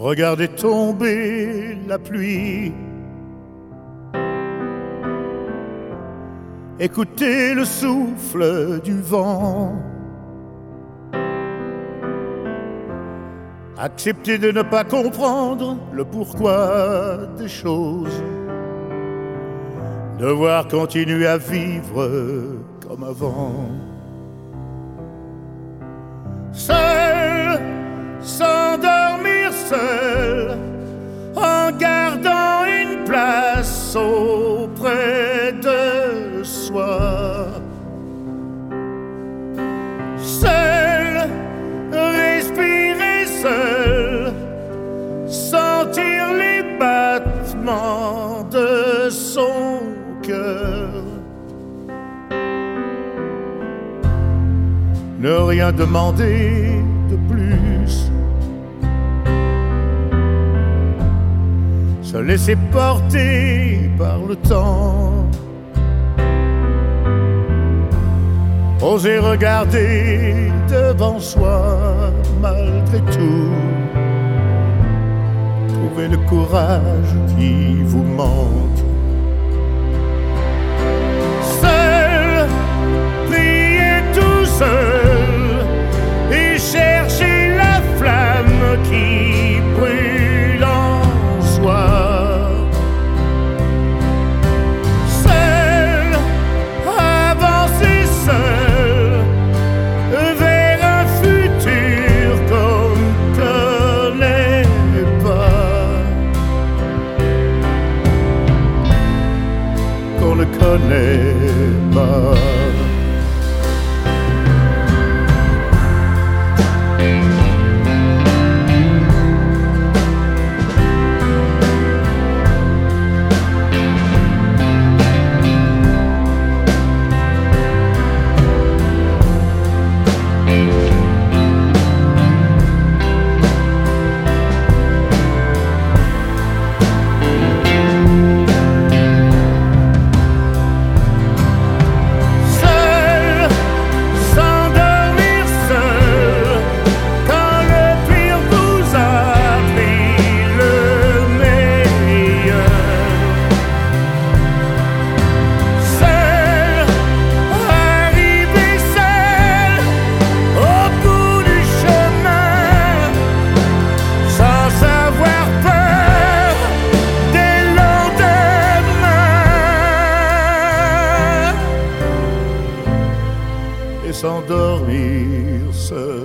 Regardez tomber la pluie, écoutez le souffle du vent, acceptez de ne pas comprendre le pourquoi des choses, devoir continuer à vivre comme avant. Seul, s'endormir seul, en gardant une place auprès de soi. Seul, respirer seul, sentir les battements de son cœur. Ne rien demander de plus, se laisser porter par le temps, oser regarder devant soi malgré tout, trouver le courage qui vous manque. Seul, prier tout seul et chercher la flamme qui brûle en soi. Seul, avancer seul vers un futur qu'on ne connaît pas, qu'on ne connaît pas. S'endormir seul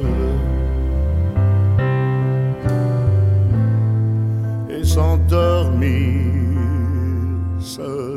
et s'endormir seul.